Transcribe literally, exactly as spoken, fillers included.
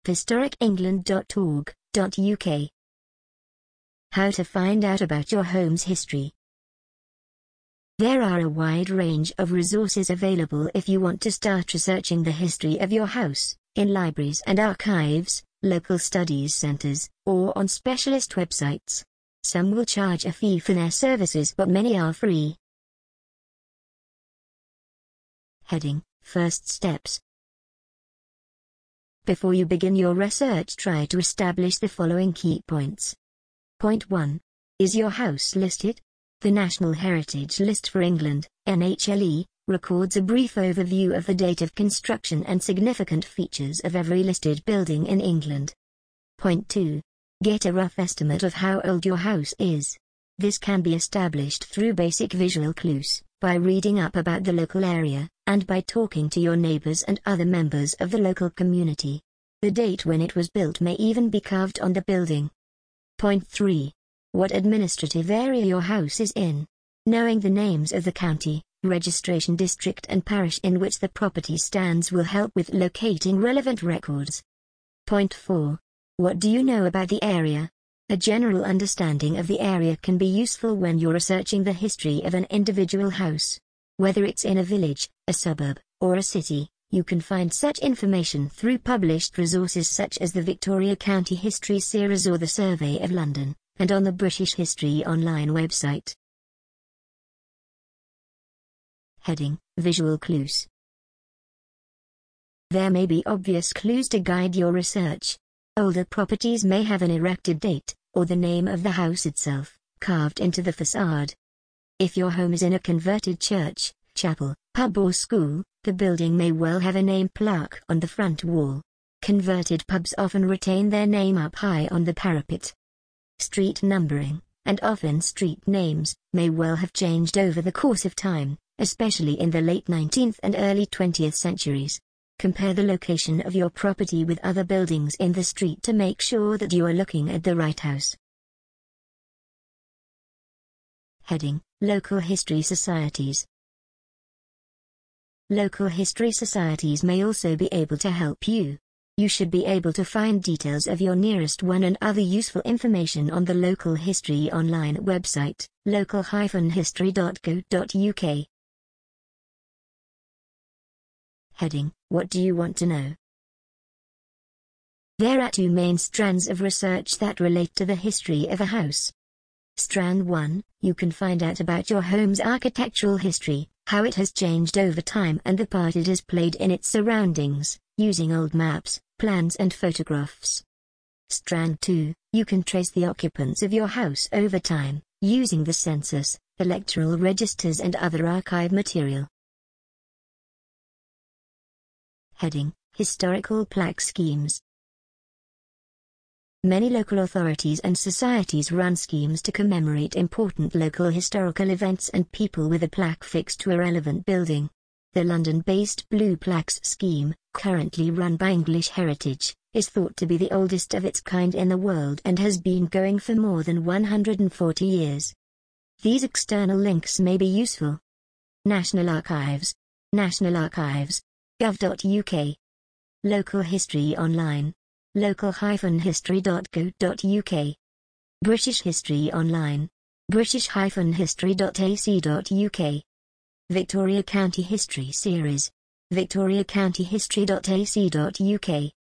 historic england dot org dot U K. How to find out about your home's history. There are a wide range of resources available if you want to start researching the history of your house, in libraries and archives, local studies centers, or on specialist websites. Some will charge a fee for their services, but many are free. Heading: First steps. Before you begin your research, try to establish the following key points. Point one. Is your house listed? The National Heritage List for England, N H L E, records a brief overview of the date of construction and significant features of every listed building in England. Point two. Get a rough estimate of how old your house is. This can be established through basic visual clues, by reading up about the local area, and by talking to your neighbors and other members of the local community. The date when it was built may even be carved on the building. Point three. What administrative area your house is in. Knowing the names of the county, registration district and parish in which the property stands will help with locating relevant records. Point four. What do you know about the area? A general understanding of the area can be useful when you're researching the history of an individual house. Whether it's in a village, a suburb, or a city, you can find such information through published resources such as the Victoria County History Series or the Survey of London, and on the British History Online website. Heading: Visual clues. There may be obvious clues to guide your research. Older properties may have an erected date, or the name of the house itself, carved into the facade. If your home is in a converted church, chapel, pub or school, the building may well have a name plaque on the front wall. Converted pubs often retain their name up high on the parapet. Street numbering, and often street names, may well have changed over the course of time, especially in the late nineteenth and early twentieth centuries. Compare the location of your property with other buildings in the street to make sure that you are looking at the right house. Heading: Local History Societies. Local history societies may also be able to help you. You should be able to find details of your nearest one and other useful information on the Local History Online website, local dash history dot co dot U K. Heading: What do you want to know? There are two main strands of research that relate to the history of a house. Strand one, you can find out about your home's architectural history, how it has changed over time and the part it has played in its surroundings, using old maps, plans and photographs. Strand two, you can trace the occupants of your house over time, using the census, electoral registers and other archive material. Heading: Historical plaque schemes. Many local authorities and societies run schemes to commemorate important local historical events and people with a plaque fixed to a relevant building. The London-based Blue Plaques scheme, currently run by English Heritage, is thought to be the oldest of its kind in the world and has been going for more than one hundred forty years. These external links may be useful. National Archives, National Archives, gov dot U K. Local History Online, local dash history dot co dot U K. British History Online, british dash history dot A C dot U K. Victoria County History Series, victoria county history dot A C dot U K.